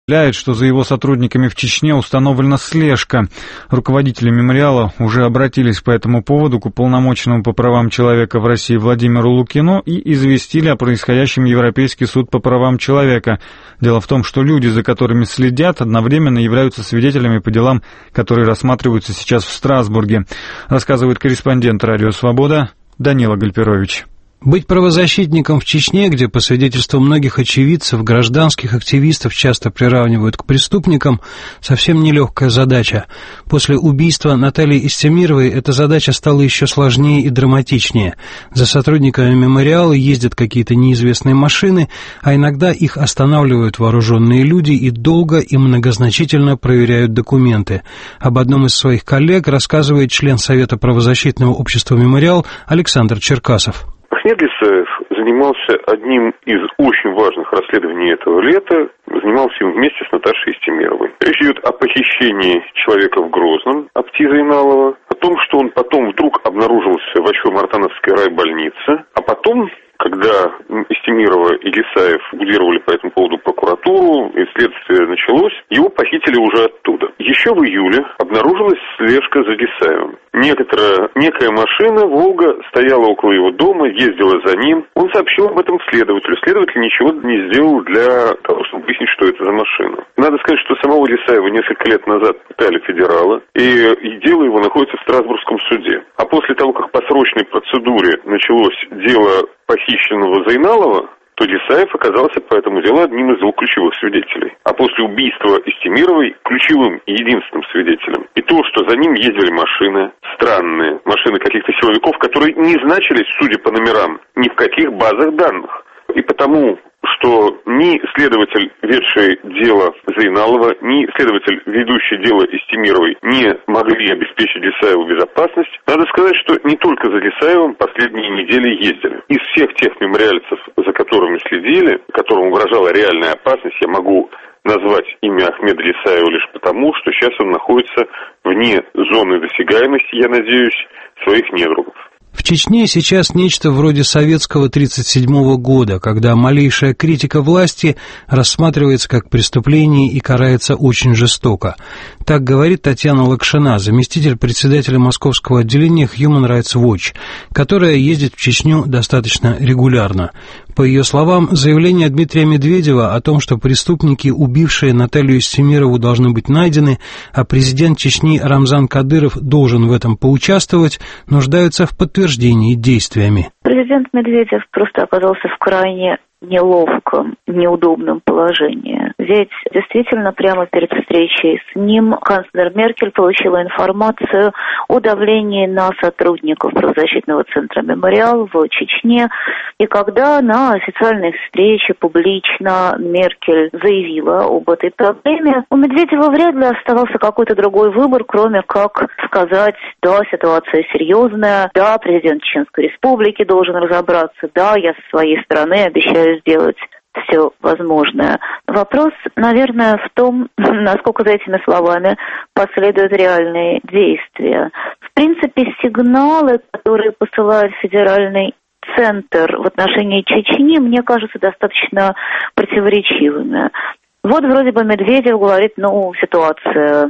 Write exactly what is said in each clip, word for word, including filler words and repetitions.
Заявляет, что за его сотрудниками в Чечне установлена слежка. Руководители мемориала уже обратились по этому поводу к уполномоченному по правам человека в России Владимиру Лукину и известили о происходящем Европейский суд по правам человека. Дело в том, что люди, за которыми следят, одновременно являются свидетелями по делам, которые рассматриваются сейчас в Страсбурге, рассказывает корреспондент «Радио Свобода» Данила Гальперович. Быть правозащитником в Чечне, где, по свидетельству многих очевидцев, гражданских активистов часто приравнивают к преступникам, совсем нелегкая задача. После убийства Натальи Истемировой эта задача стала еще сложнее и драматичнее. За сотрудниками мемориала ездят какие-то неизвестные машины, а иногда их останавливают вооруженные люди и долго и многозначительно проверяют документы. Об одном из своих коллег рассказывает член Совета правозащитного общества «Мемориал» Александр Черкасов. Ахмед Лисаев занимался одним из очень важных расследований этого лета, занимался им вместе с Наташей Истемировой. Речь идет о похищении человека в Грозном, Апти Зайналова, о том, что он потом вдруг обнаружился в Ачхой-Мартановской райбольнице, а потом, когда Истемирова и Лисаев будировали по этому поводу прокуратуру, и следствие началось, его похитили уже оттуда. Еще в июле обнаружилась слежка за Лисаевым. Некоторая, некая машина «Волга» стояла около его дома, ездила за ним. Он сообщил об этом следователю. Следователь ничего не сделал для того, чтобы выяснить, что это за машина. Надо сказать, что самого Лисаева несколько лет назад пытали федералы, и дело его находится в Страсбургском суде. А после того, как по срочной процедуре началось дело похищенного Зайналова, то Лисаев оказался по этому делу одним из двух ключевых свидетелей. А после убийства Истемировой ключевым и единственным свидетелем. И то, что за ним ездили машины, странные машины каких-то силовиков, которые не значились, судя по номерам, ни в каких базах данных. И потому, что ни следователь, ведший дело Зайналова, ни следователь, ведущий дело Истемировой, не могли обеспечить Лисаеву безопасность, надо сказать, что не только за Лисаевым последние недели ездили. Из всех тех мемориальцев, за которыми следили, которым угрожала реальная опасность, я могу назвать имя Ахмеда Лисаева лишь потому, что сейчас он находится вне зоны досягаемости, я надеюсь, своих недругов. В Чечне сейчас нечто вроде советского тридцать седьмого года, когда малейшая критика власти рассматривается как преступление и карается очень жестоко. Так говорит Татьяна Лакшина, заместитель председателя московского отделения Human Rights Watch, которая ездит в Чечню достаточно регулярно. По ее словам, заявление Дмитрия Медведева о том, что преступники, убившие Наталью Истемирову, должны быть найдены, а президент Чечни Рамзан Кадыров должен в этом поучаствовать, нуждаются в подтверждении действиями. Президент Медведев просто оказался в крайне неловком, неудобном положении. Ведь действительно прямо перед встречей с ним канцлер Меркель получила информацию о давлении на сотрудников правозащитного центра «Мемориал» в Чечне. И когда на официальной встрече публично Меркель заявила об этой проблеме, у Медведева вряд ли оставался какой-то другой выбор, кроме как сказать: да, ситуация серьезная, да, президент Чеченской Республики должен разобраться, да, я со своей стороны обещаю сделать все возможное. Вопрос, наверное, в том, насколько за этими словами последуют реальные действия. В принципе, сигналы, которые посылает федеральный центр в отношении Чечни, мне кажутся достаточно противоречивыми. Вот вроде бы Медведев говорит, ну, ситуация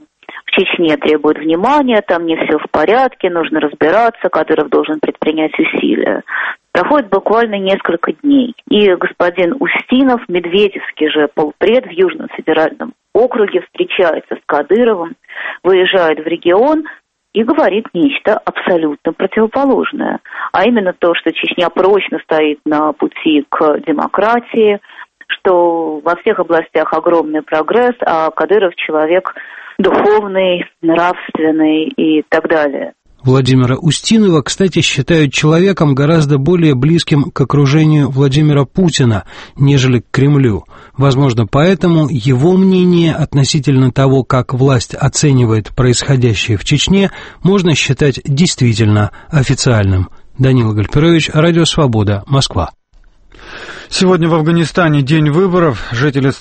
в Чечне требует внимания, там не все в порядке, нужно разбираться, Кадыров должен предпринять усилия. Проходит буквально несколько дней, и господин Устинов, медведевский же полпред в Южном федеральном округе, встречается с Кадыровым, выезжает в регион и говорит нечто абсолютно противоположное. А именно то, что Чечня прочно стоит на пути к демократии, что во всех областях огромный прогресс, а Кадыров человек духовный, нравственный и так далее. Владимира Устинова, кстати, считают человеком гораздо более близким к окружению Владимира Путина, нежели к Кремлю. Возможно, поэтому его мнение относительно того, как власть оценивает происходящее в Чечне, можно считать действительно официальным. Данила Гальперович, Радио Свобода, Москва. Сегодня в Афганистане день выборов. Жители